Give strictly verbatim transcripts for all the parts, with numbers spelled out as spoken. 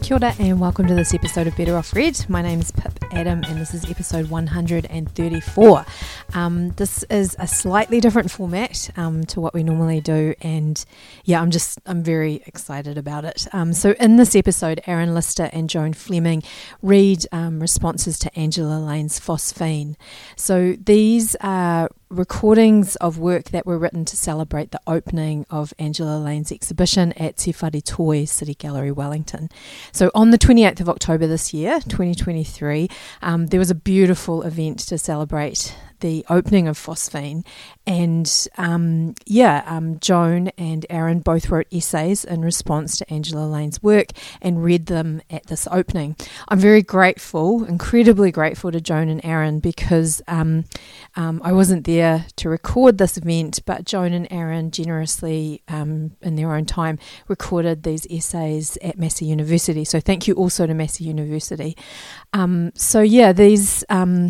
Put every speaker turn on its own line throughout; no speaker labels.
Kia ora and welcome to this episode of Better Off Read. My name is Pip Adam and this is episode one hundred thirty-four. Um, this is a slightly different format um, to what we normally do, and yeah, I'm just I'm very excited about it. Um, so in this episode, Aaron Lister and Joan Fleming read um, responses to Angela Lane's Phosphine. So these are recordings of work that were written to celebrate the opening of Angela Lane's exhibition at Te Whare Toi City Gallery, Wellington. So on the twenty-eighth of October this year, twenty twenty-three, um, there was a beautiful event to celebrate the opening of Phosphine, and um, yeah, um, Joan and Aaron both wrote essays in response to Angela Lane's work and read them at this opening. I'm very grateful, incredibly grateful to Joan and Aaron because um, um, I wasn't there to record this event, but Joan and Aaron generously, um, in their own time, recorded these essays at Massey University. So thank you also to Massey University. Um, so yeah, these... Um,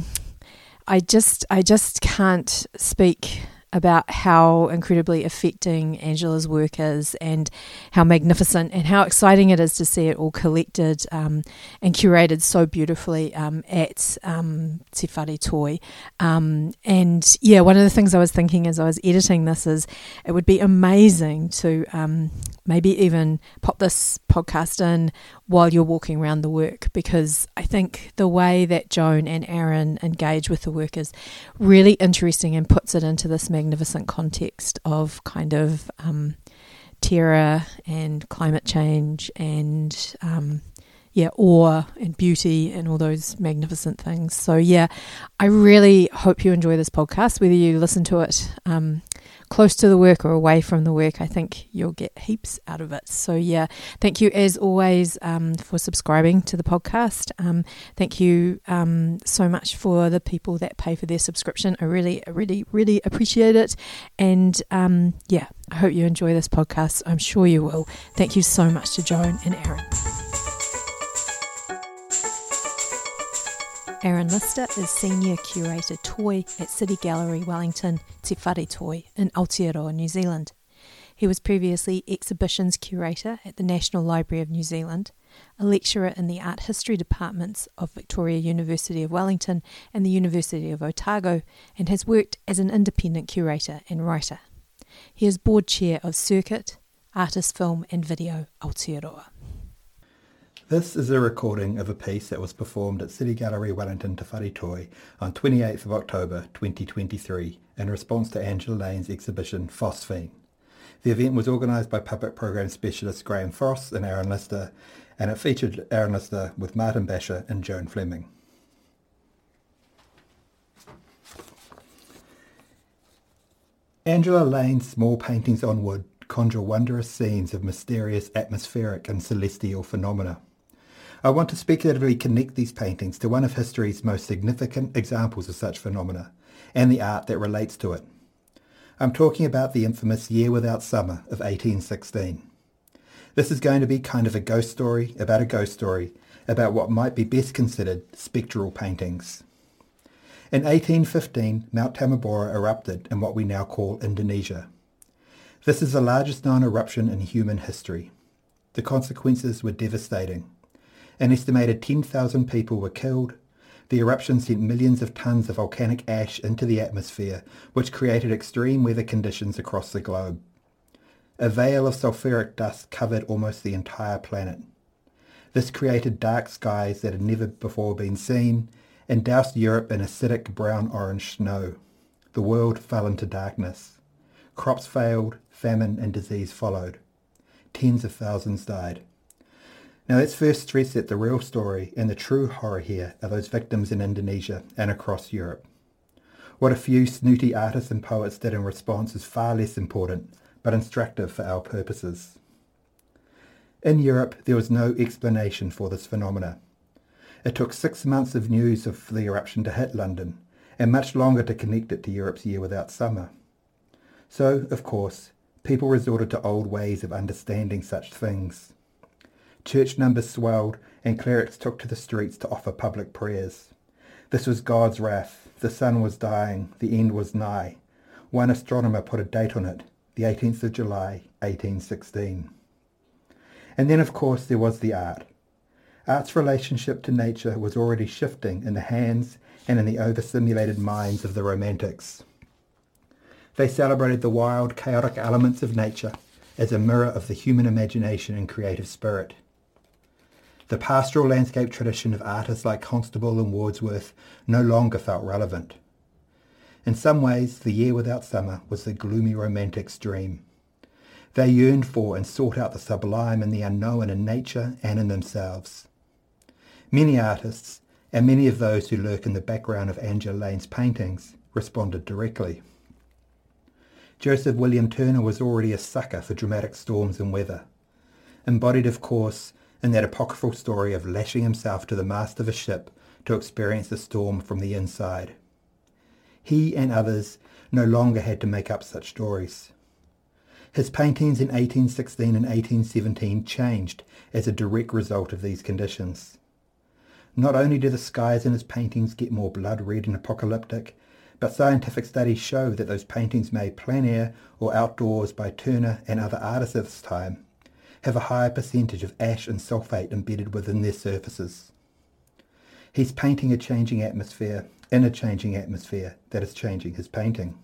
I just I just can't speak about how incredibly affecting Angela's work is and how magnificent and how exciting it is to see it all collected um, and curated so beautifully um, at um, Te Whare Toi. Um, and yeah, one of the things I was thinking as I was editing this is it would be amazing to um, maybe even pop this podcast in while you're walking around the work, because I think the way that Joan and Aaron engage with the work is really interesting and puts it into this magnificent context of kind of um, terror and climate change and um, yeah, awe and beauty and all those magnificent things. So yeah, I really hope you enjoy this podcast, whether you listen to it um, close to the work or away from the work. I think you'll get heaps out of it. So yeah, thank you as always um, for subscribing to the podcast. Um, thank you um, so much for the people that pay for their subscription. I really, really, really appreciate it. And um, yeah, I hope you enjoy this podcast. I'm sure you will. Thank you so much to Joan and Aaron. Aaron Lister is Senior Curator Toi at City Gallery, Wellington, Te Whare Toi in Aotearoa, New Zealand. He was previously Exhibitions Curator at the National Library of New Zealand, a lecturer in the Art History departments of Victoria University of Wellington and the University of Otago, and has worked as an independent curator and writer. He is Board Chair of Circuit, Artist Film and Video Aotearoa.
This is a recording of a piece that was performed at City Gallery Wellington Te Whare Toi on twenty-eighth of October twenty twenty-three in response to Angela Lane's exhibition Phosphine. The event was organised by Public Programme Specialist Graham Frost and Aaron Lister, and it featured Aaron Lister with Martin Basher and Joan Fleming. Angela Lane's small paintings on wood conjure wondrous scenes of mysterious atmospheric and celestial phenomena. I want to speculatively connect these paintings to one of history's most significant examples of such phenomena, and the art that relates to it. I'm talking about the infamous Year Without Summer of eighteen sixteen. This is going to be kind of a ghost story about a ghost story about what might be best considered spectral paintings. In eighteen fifteen, Mount Tamabora erupted in what we now call Indonesia. This is the largest known eruption in human history. The consequences were devastating. An estimated ten thousand people were killed. The eruption sent millions of tons of volcanic ash into the atmosphere, which created extreme weather conditions across the globe. A veil of sulfuric dust covered almost the entire planet. This created dark skies that had never before been seen, and doused Europe in acidic brown-orange snow. The world fell into darkness. Crops failed, famine and disease followed. Tens of thousands died. Now let's first stress that the real story and the true horror here are those victims in Indonesia and across Europe. What a few snooty artists and poets did in response is far less important, but instructive for our purposes. In Europe, there was no explanation for this phenomena. It took six months of news of the eruption to hit London, and much longer to connect it to Europe's Year Without Summer. So, of course, people resorted to old ways of understanding such things. Church numbers swelled, and clerics took to the streets to offer public prayers. This was God's wrath. The sun was dying. The end was nigh. One astronomer put a date on it, the eighteenth of July, eighteen sixteen. And then, of course, there was the art. Art's relationship to nature was already shifting in the hands and in the overstimulated minds of the Romantics. They celebrated the wild, chaotic elements of nature as a mirror of the human imagination and creative spirit. The pastoral landscape tradition of artists like Constable and Wordsworth no longer felt relevant. In some ways, The Year Without Summer was the gloomy romantic's dream. They yearned for and sought out the sublime and the unknown in nature and in themselves. Many artists, and many of those who lurk in the background of Angela Lane's paintings, responded directly. Joseph William Turner was already a sucker for dramatic storms and weather, embodied, of course, in that apocryphal story of lashing himself to the mast of a ship to experience the storm from the inside. He and others no longer had to make up such stories. His paintings in eighteen sixteen and eighteen seventeen changed as a direct result of these conditions. Not only do the skies in his paintings get more blood-red and apocalyptic, but scientific studies show that those paintings made plein air or outdoors by Turner and other artists at this time have a higher percentage of ash and sulfate embedded within their surfaces. He's painting a changing atmosphere in a changing atmosphere that is changing his painting.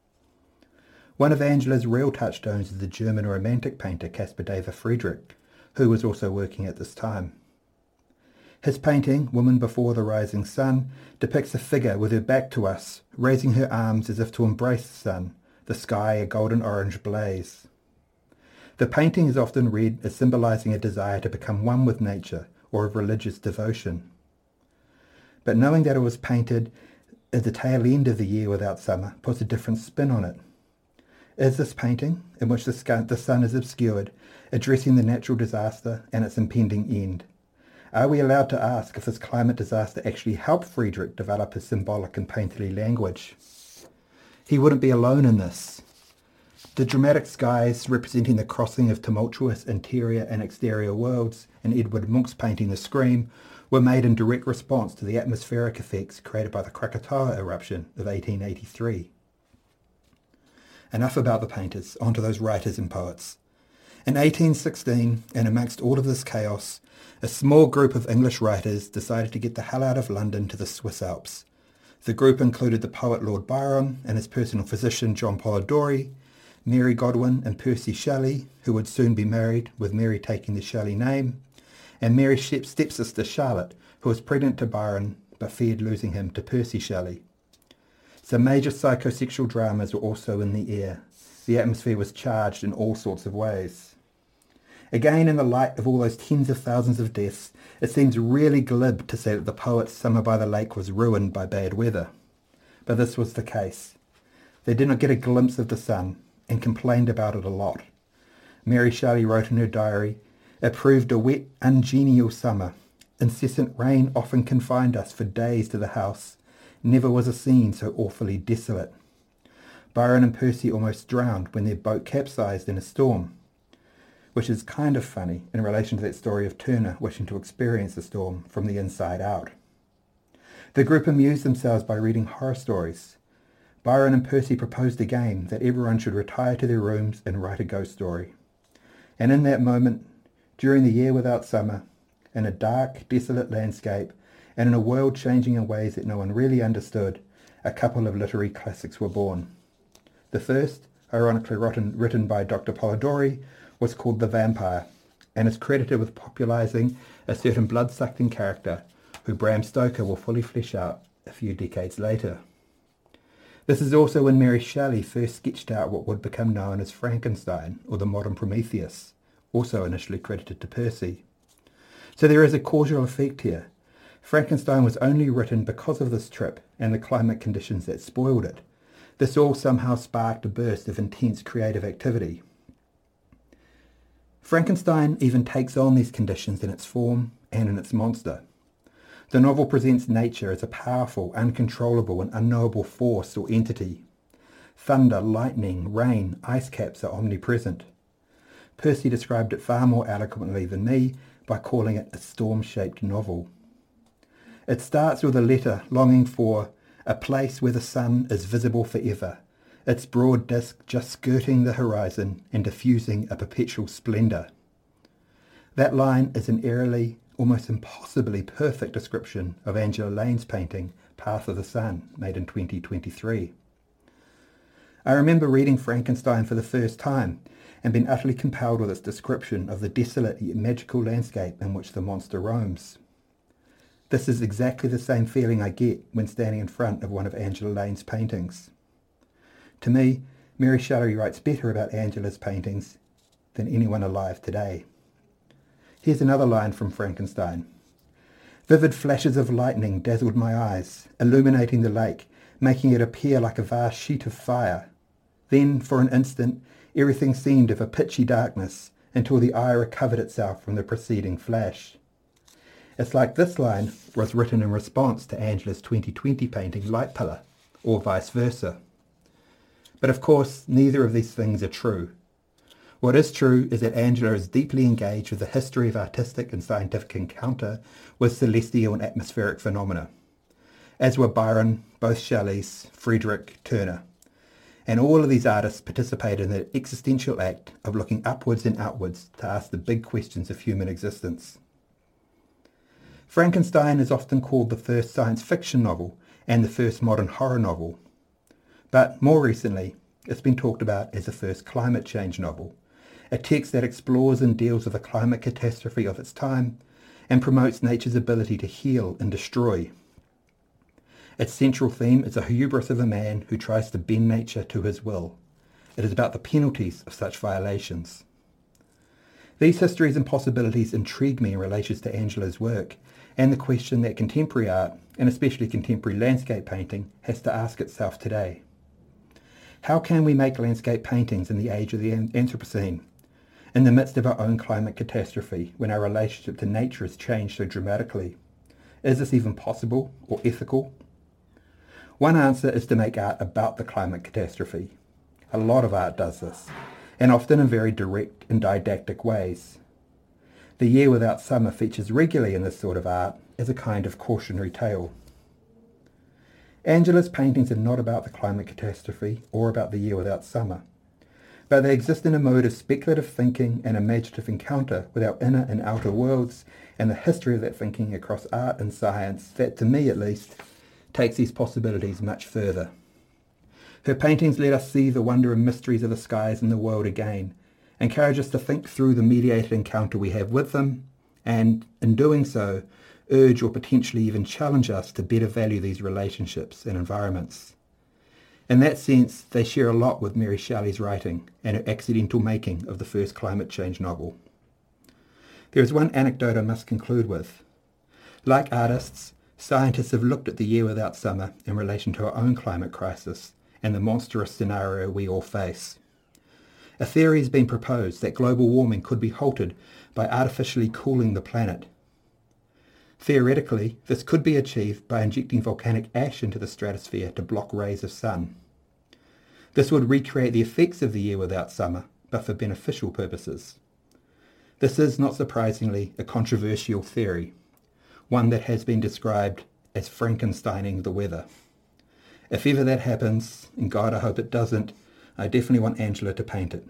One of Angela's real touchstones is the German Romantic painter Caspar David Friedrich, who was also working at this time. His painting, Woman Before the Rising Sun, depicts a figure with her back to us, raising her arms as if to embrace the sun, the sky a golden orange blaze. The painting is often read as symbolizing a desire to become one with nature or of religious devotion. But knowing that it was painted at the tail end of The Year Without Summer puts a different spin on it. Is this painting, in which the sun is obscured, addressing the natural disaster and its impending end? Are we allowed to ask if this climate disaster actually helped Friedrich develop his symbolic and painterly language? He wouldn't be alone in this. The dramatic skies representing the crossing of tumultuous interior and exterior worlds in Edward Munch's painting The Scream were made in direct response to the atmospheric effects created by the Krakatoa eruption of eighteen eighty-three. Enough about the painters, onto those writers and poets. In eighteen sixteen, and amongst all of this chaos, a small group of English writers decided to get the hell out of London to the Swiss Alps. The group included the poet Lord Byron and his personal physician John Polidori, Mary Godwin and Percy Shelley, who would soon be married, with Mary taking the Shelley name, and Mary's stepsister Charlotte, who was pregnant to Byron but feared losing him to Percy Shelley. Some major psychosexual dramas were also in the air. The atmosphere was charged in all sorts of ways. Again, in the light of all those tens of thousands of deaths, it seems really glib to say that the poet's summer by the lake was ruined by bad weather. But this was the case. They did not get a glimpse of the sun, and complained about it a lot. Mary Shelley wrote in her diary, "It proved a wet, ungenial summer. Incessant rain often confined us for days to the house. Never was a scene so awfully desolate. Byron and Percy almost drowned when their boat capsized in a storm," which is kind of funny in relation to that story of Turner wishing to experience the storm from the inside out. The group amused themselves by reading horror stories. Byron and Percy proposed a game that everyone should retire to their rooms and write a ghost story. And in that moment, during The Year Without Summer, in a dark, desolate landscape, and in a world changing in ways that no one really understood, a couple of literary classics were born. The first, ironically written, written by Doctor Polidori, was called The Vampire, and is credited with popularising a certain blood-sucking character who Bram Stoker will fully flesh out a few decades later. This is also when Mary Shelley first sketched out what would become known as Frankenstein, or the modern Prometheus, also initially credited to Percy. So there is a causal effect here. Frankenstein was only written because of this trip and the climate conditions that spoiled it. This all somehow sparked a burst of intense creative activity. Frankenstein even takes on these conditions in its form and in its monster. The novel presents nature as a powerful, uncontrollable and unknowable force or entity. Thunder, lightning, rain, ice caps are omnipresent. Percy described it far more eloquently than me by calling it a storm-shaped novel. It starts with a letter longing for a place where the sun is visible forever, its broad disk just skirting the horizon and diffusing a perpetual splendour. That line is an eerily almost impossibly perfect description of Angela Lane's painting, Path of the Sun, made in twenty twenty-three. I remember reading Frankenstein for the first time and being utterly compelled with its description of the desolate yet magical landscape in which the monster roams. This is exactly the same feeling I get when standing in front of one of Angela Lane's paintings. To me, Mary Shelley writes better about Angela's paintings than anyone alive today. Here's another line from Frankenstein. Vivid flashes of lightning dazzled my eyes, illuminating the lake, making it appear like a vast sheet of fire. Then, for an instant, everything seemed of a pitchy darkness until the eye recovered itself from the preceding flash. It's like this line was written in response to Angela's twenty twenty painting Light Pillar, or vice versa. But of course, neither of these things are true. What is true is that Angela is deeply engaged with the history of artistic and scientific encounter with celestial and atmospheric phenomena, as were Byron, both Shelleys, Frederick, Turner. And all of these artists participated in the existential act of looking upwards and outwards to ask the big questions of human existence. Frankenstein is often called the first science fiction novel and the first modern horror novel. But more recently, it's been talked about as the first climate change novel, a text that explores and deals with the climate catastrophe of its time and promotes nature's ability to heal and destroy. Its central theme is the hubris of a man who tries to bend nature to his will. It is about the penalties of such violations. These histories and possibilities intrigue me in relation to Angela's work and the question that contemporary art, and especially contemporary landscape painting, has to ask itself today. How can we make landscape paintings in the age of the Anthropocene, in the midst of our own climate catastrophe, when our relationship to nature has changed so dramatically? Is this even possible or ethical? One answer is to make art about the climate catastrophe. A lot of art does this, and often in very direct and didactic ways. The Year Without Summer features regularly in this sort of art as a kind of cautionary tale. Angela's paintings are not about the climate catastrophe or about the year without summer, but they exist in a mode of speculative thinking and imaginative encounter with our inner and outer worlds and the history of that thinking across art and science that, to me at least, takes these possibilities much further. Her paintings let us see the wonder and mysteries of the skies and the world again, encourage us to think through the mediated encounter we have with them, and, in doing so, urge or potentially even challenge us to better value these relationships and environments. In that sense, they share a lot with Mary Shelley's writing and her accidental making of the first climate change novel. There is one anecdote I must conclude with. Like artists, scientists have looked at the Year Without Summer in relation to our own climate crisis and the monstrous scenario we all face. A theory has been proposed that global warming could be halted by artificially cooling the planet. Theoretically, this could be achieved by injecting volcanic ash into the stratosphere to block rays of sun. This would recreate the effects of the Year Without Summer, but for beneficial purposes. This is, not surprisingly, a controversial theory, one that has been described as Frankensteining the weather. If ever that happens, and God I hope it doesn't, I definitely want Angela to paint it.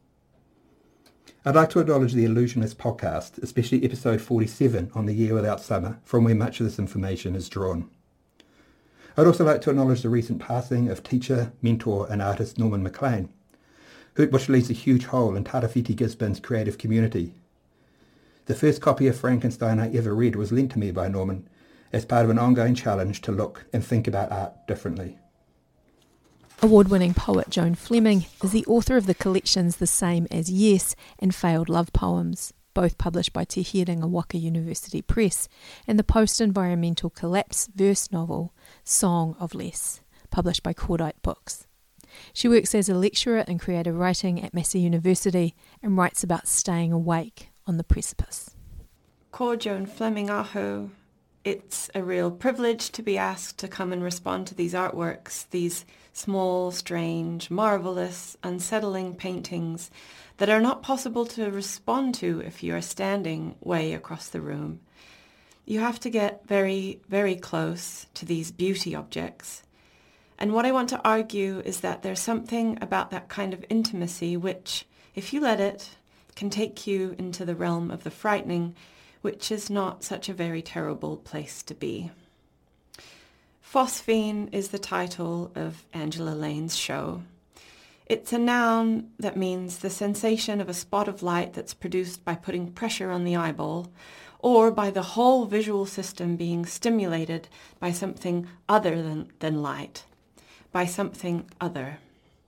I'd like to acknowledge the Illusionist podcast, especially episode forty-seven on the Year Without Summer, from where much of this information is drawn. I'd also like to acknowledge the recent passing of teacher, mentor and artist Norman MacLean, which leaves a huge hole in Tarawhiti Gisborne's creative community. The first copy of Frankenstein I ever read was lent to me by Norman as part of an ongoing challenge to look and think about art differently.
Award-winning poet Joan Fleming is the author of the collections The Same as Yes and Failed Love Poems, both published by Te Herenga Waka University Press, and the post-environmental collapse verse novel Song of Less, published by Cordite Books. She works as a lecturer in creative writing at Massey University and writes about staying awake on the precipice.
Ko Joan Fleming aho. It's a real privilege to be asked to come and respond to these artworks, these small, strange, marvellous, unsettling paintings that are not possible to respond to if you are standing way across the room. You have to get very, very close to these beauty objects. And what I want to argue is that there's something about that kind of intimacy which, if you let it, can take you into the realm of the frightening, which is not such a very terrible place to be. Phosphine is the title of Angela Lane's show. It's a noun that means the sensation of a spot of light that's produced by putting pressure on the eyeball, or by the whole visual system being stimulated by something other than, than light, by something other.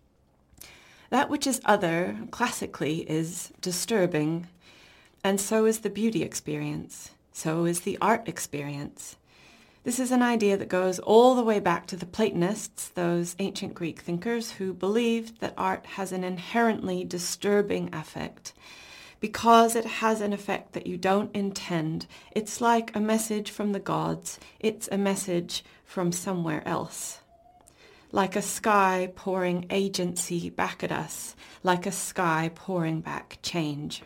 That which is other, classically, is disturbing, and so is the beauty experience, so is the art experience. This is an idea that goes all the way back to the Platonists, those ancient Greek thinkers who believed that art has an inherently disturbing effect. Because it has an effect that you don't intend, it's like a message from the gods, it's a message from somewhere else. Like a sky pouring agency back at us, like a sky pouring back change.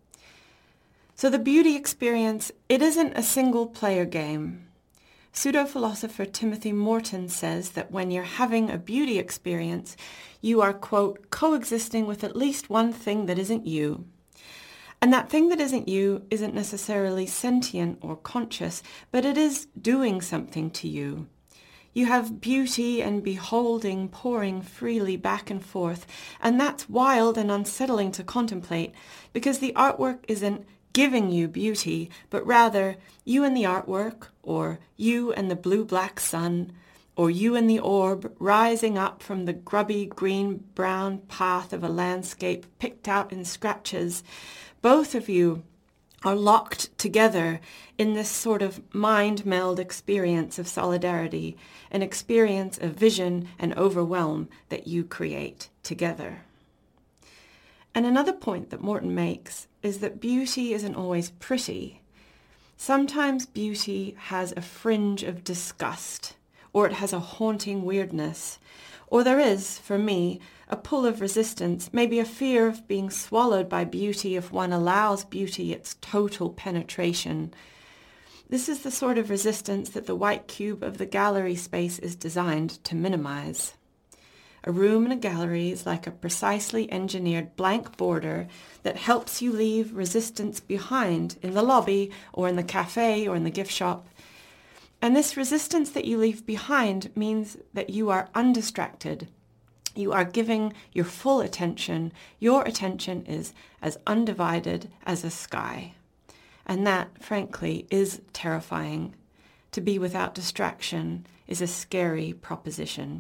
So the beauty experience, it isn't a single player game. Pseudo-philosopher Timothy Morton says that when you're having a beauty experience, you are, quote, coexisting with at least one thing that isn't you. And that thing that isn't you isn't necessarily sentient or conscious, but it is doing something to you. You have beauty and beholding pouring freely back and forth, and that's wild and unsettling to contemplate, because the artwork isn't giving you beauty, but rather you and the artwork, or you and the blue-black sun, or you and the orb rising up from the grubby green-brown path of a landscape picked out in scratches. Both of you are locked together in this sort of mind meld experience of solidarity, an experience of vision and overwhelm that you create together. And another point that Morton makes is that beauty isn't always pretty. Sometimes beauty has a fringe of disgust, or it has a haunting weirdness, or there is, for me, a pull of resistance, maybe a fear of being swallowed by beauty if one allows beauty its total penetration. This is the sort of resistance that the white cube of the gallery space is designed to minimize. A room in a gallery is like a precisely engineered blank border that helps you leave resistance behind in the lobby or in the cafe or in the gift shop. And this resistance that you leave behind means that you are undistracted. You are giving your full attention. Your attention is as undivided as a sky. And that, frankly, is terrifying. To be without distraction is a scary proposition.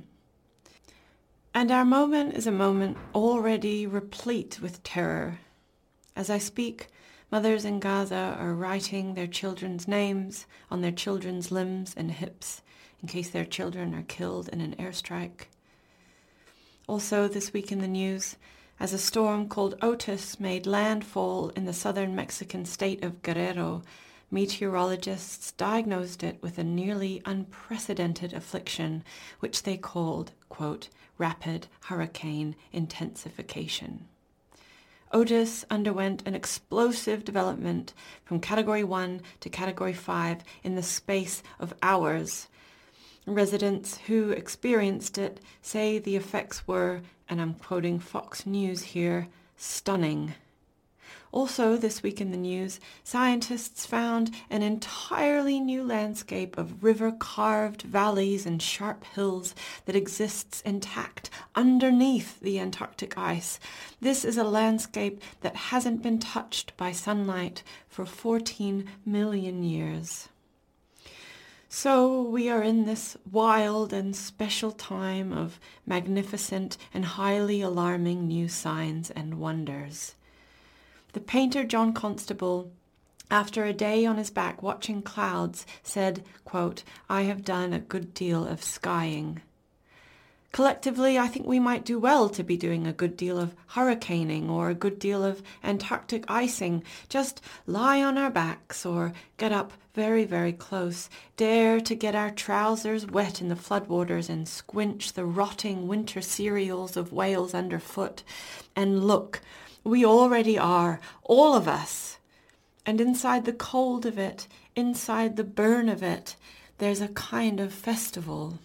And our moment is a moment already replete with terror. As I speak, mothers in Gaza are writing their children's names on their children's limbs and hips in case their children are killed in an airstrike. Also this week in the news, as a storm called Otis made landfall in the southern Mexican state of Guerrero, meteorologists diagnosed it with a nearly unprecedented affliction, which they called, quote, rapid hurricane intensification. Otis underwent an explosive development from Category one to Category five in the space of hours. Residents who experienced it say the effects were, and I'm quoting Fox News here, stunning. Also, this week in the news, scientists found an entirely new landscape of river-carved valleys and sharp hills that exists intact underneath the Antarctic ice. This is a landscape that hasn't been touched by sunlight for fourteen million years. So we are in this wild and special time of magnificent and highly alarming new signs and wonders. The painter John Constable, after a day on his back watching clouds, said, quote, I have done a good deal of skying. Collectively, I think we might do well to be doing a good deal of hurricaning or a good deal of Antarctic icing. Just lie on our backs or get up very, very close, dare to get our trousers wet in the floodwaters and squinch the rotting winter cereals of whales underfoot. And look, we already are, all of us. And inside the cold of it, inside the burn of it, there's a kind of festival.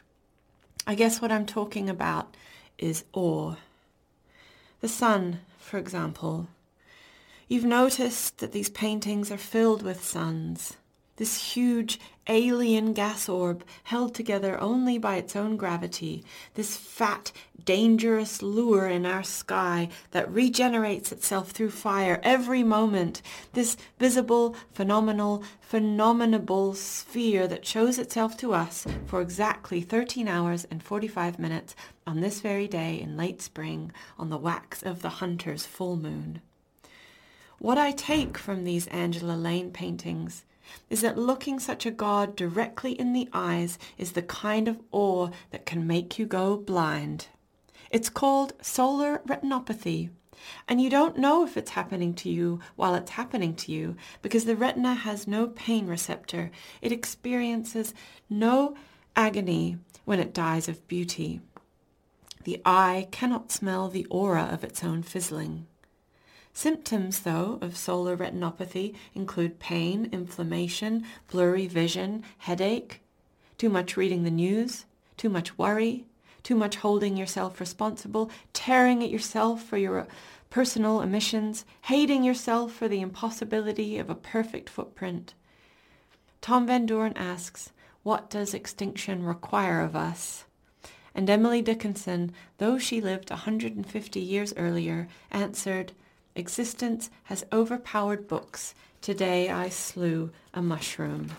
I guess what I'm talking about is awe. The sun, for example. You've noticed that these paintings are filled with suns. This huge alien gas orb held together only by its own gravity, this fat, dangerous lure in our sky that regenerates itself through fire every moment, this visible, phenomenal, phenomenable sphere that shows itself to us for exactly thirteen hours and forty-five minutes on this very day in late spring on the wax of the hunter's full moon. What I take from these Angela Lane paintings is that looking such a god directly in the eyes is the kind of awe that can make you go blind. It's called solar retinopathy, and you don't know if it's happening to you while it's happening to you because the retina has no pain receptor. It experiences no agony when it dies of beauty. The eye cannot smell the aura of its own fizzling. Symptoms, though, of solar retinopathy include pain, inflammation, blurry vision, headache, too much reading the news, too much worry, too much holding yourself responsible, tearing at yourself for your personal omissions, hating yourself for the impossibility of a perfect footprint. Tom Van Doren asks, what does extinction require of us? And Emily Dickinson, though she lived one hundred fifty years earlier, answered, existence has overpowered books. Today I slew a mushroom.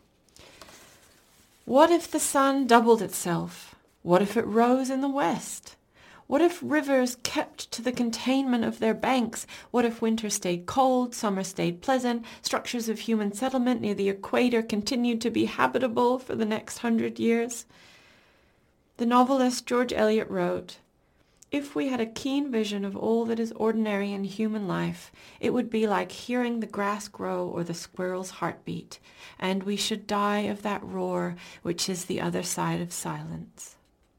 What if the sun doubled itself? What if it rose in the west? What if rivers kept to the containment of their banks? What if winter stayed cold, summer stayed pleasant, structures of human settlement near the equator continued to be habitable for the next hundred years? The novelist George Eliot wrote, if we had a keen vision of all that is ordinary in human life, it would be like hearing the grass grow or the squirrel's heartbeat, and we should die of that roar which is the other side of silence.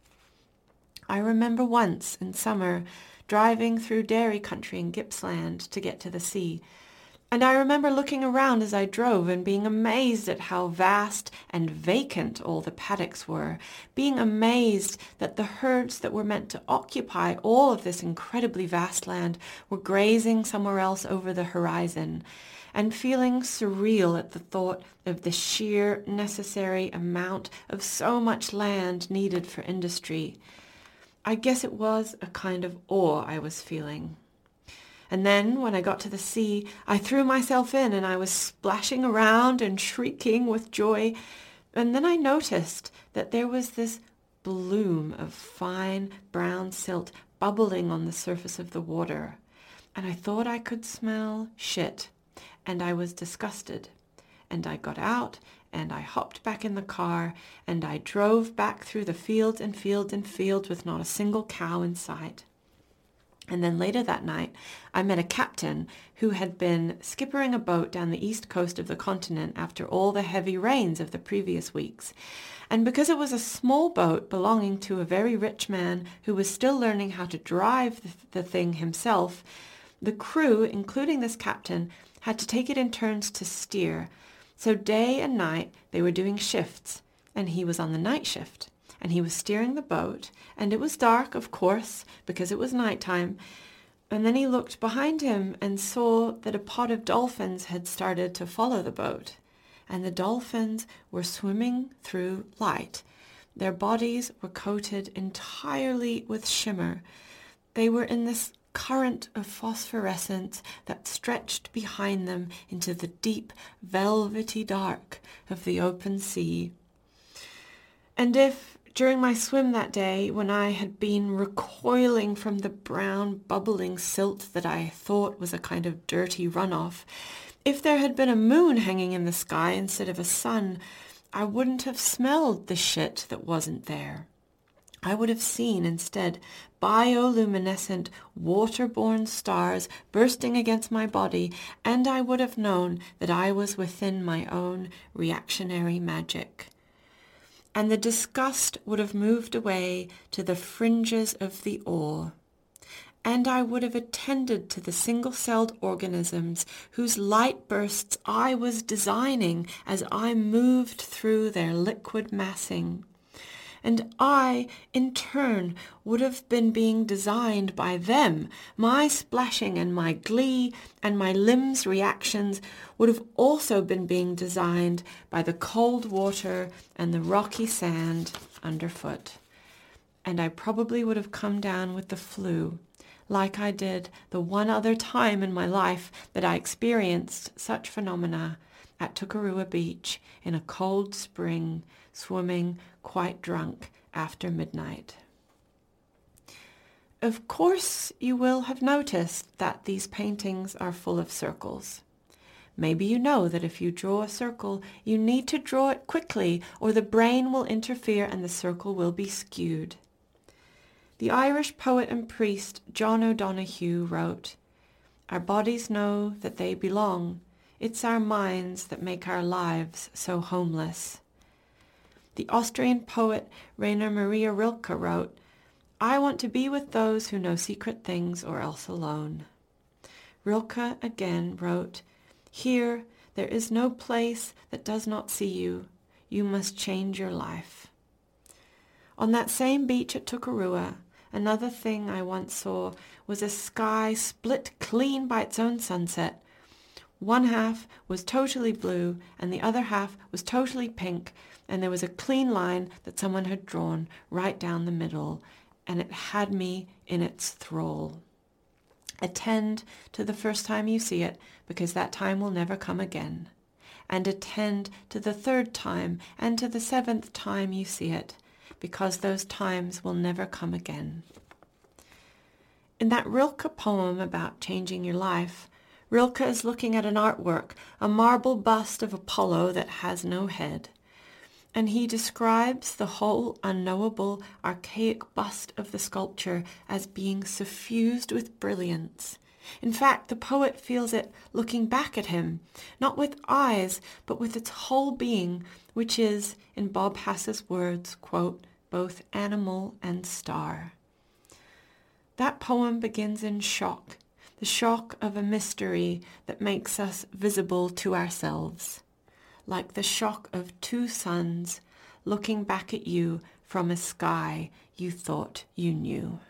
I remember once in summer driving through dairy country in Gippsland to get to the sea, and I remember looking around as I drove and being amazed at how vast and vacant all the paddocks were, being amazed that the herds that were meant to occupy all of this incredibly vast land were grazing somewhere else over the horizon, and feeling surreal at the thought of the sheer necessary amount of so much land needed for industry. I guess it was a kind of awe I was feeling. And then, when I got to the sea, I threw myself in and I was splashing around and shrieking with joy. And then I noticed that there was this bloom of fine brown silt bubbling on the surface of the water. And I thought I could smell shit. And I was disgusted. And I got out and I hopped back in the car and I drove back through the fields and fields and fields with not a single cow in sight. And then later that night, I met a captain who had been skippering a boat down the east coast of the continent after all the heavy rains of the previous weeks. And because it was a small boat belonging to a very rich man who was still learning how to drive the, the thing himself, the crew, including this captain, had to take it in turns to steer. So day and night they were doing shifts, and he was on the night shift. And he was steering the boat, and it was dark, of course, because it was nighttime. And then he looked behind him and saw that a pod of dolphins had started to follow the boat. And the dolphins were swimming through light. Their bodies were coated entirely with shimmer. They were in this current of phosphorescence that stretched behind them into the deep, velvety dark of the open sea. And if during my swim that day, when I had been recoiling from the brown, bubbling silt that I thought was a kind of dirty runoff, if there had been a moon hanging in the sky instead of a sun, I wouldn't have smelled the shit that wasn't there. I would have seen instead bioluminescent, waterborne stars bursting against my body, and I would have known that I was within my own reactionary magic. And the disgust would have moved away to the fringes of the awe. And I would have attended to the single-celled organisms whose light bursts I was designing as I moved through their liquid massing. And I, in turn, would have been being designed by them. My splashing and my glee and my limbs' reactions would have also been being designed by the cold water and the rocky sand underfoot. And I probably would have come down with the flu, like I did the one other time in my life that I experienced such phenomena at Tukarua Beach in a cold spring, swimming quite drunk after midnight. Of course, you will have noticed that these paintings are full of circles. Maybe you know that if you draw a circle, you need to draw it quickly or the brain will interfere and the circle will be skewed. The Irish poet and priest John O'Donoghue wrote, "Our bodies know that they belong. It's our minds that make our lives so homeless." The Austrian poet Rainer Maria Rilke wrote, "I want to be with those who know secret things or else alone." Rilke again wrote, "Here there is no place that does not see you. You must change your life." On that same beach at Tukarua, another thing I once saw was a sky split clean by its own sunset. One half was totally blue and the other half was totally pink, and there was a clean line that someone had drawn right down the middle, and it had me in its thrall. Attend to the first time you see it, because that time will never come again. And attend to the third time and to the seventh time you see it, because those times will never come again. In that Rilke poem about changing your life, Rilke is looking at an artwork, a marble bust of Apollo that has no head. And he describes the whole unknowable, archaic bust of the sculpture as being suffused with brilliance. In fact, the poet feels it looking back at him, not with eyes, but with its whole being, which is, in Bob Hass's words, quote, both animal and star. That poem begins in shock, the shock of a mystery that makes us visible to ourselves, like the shock of two suns looking back at you from a sky you thought you knew.